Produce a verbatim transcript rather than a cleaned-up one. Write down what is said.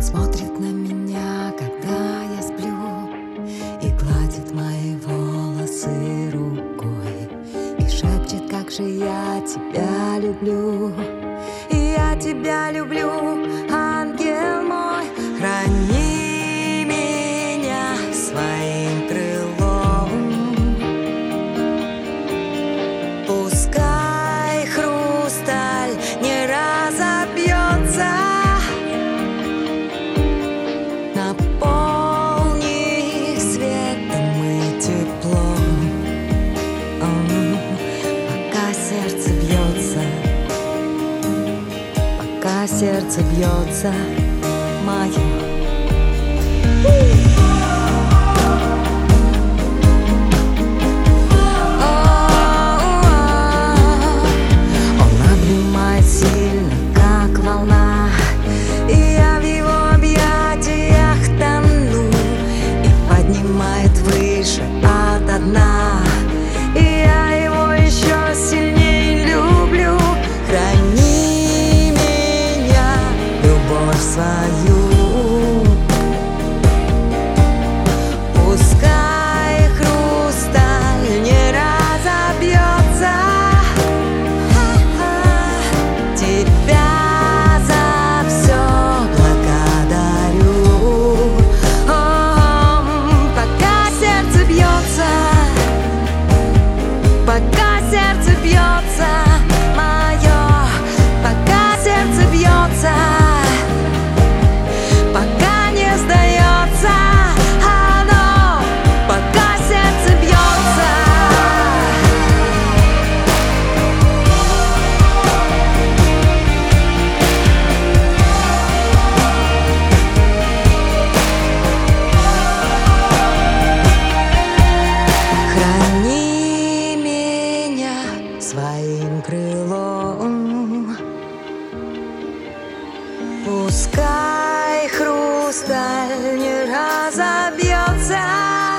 Он смотрит на меня, когда я сплю, и гладит мои волосы рукой, и шепчет, как же я тебя люблю. И я тебя люблю, ангел мой. Храни меня своим крылом, пускай хрусталь не разобьется. Наполни светом и теплом, пока сердце бьется, пока сердце бьется мое. Выше ото дна, и я его еще сильнее люблю. Храни меня, любовь свою, пускай хрусталь не разобьется. Тебя за все благодарю. Пока сердце бьется мое, пока сердце бьется, пока не сдается оно, пока сердце бьется. Храни меня своим крылом, пускай хрусталь не разобьется.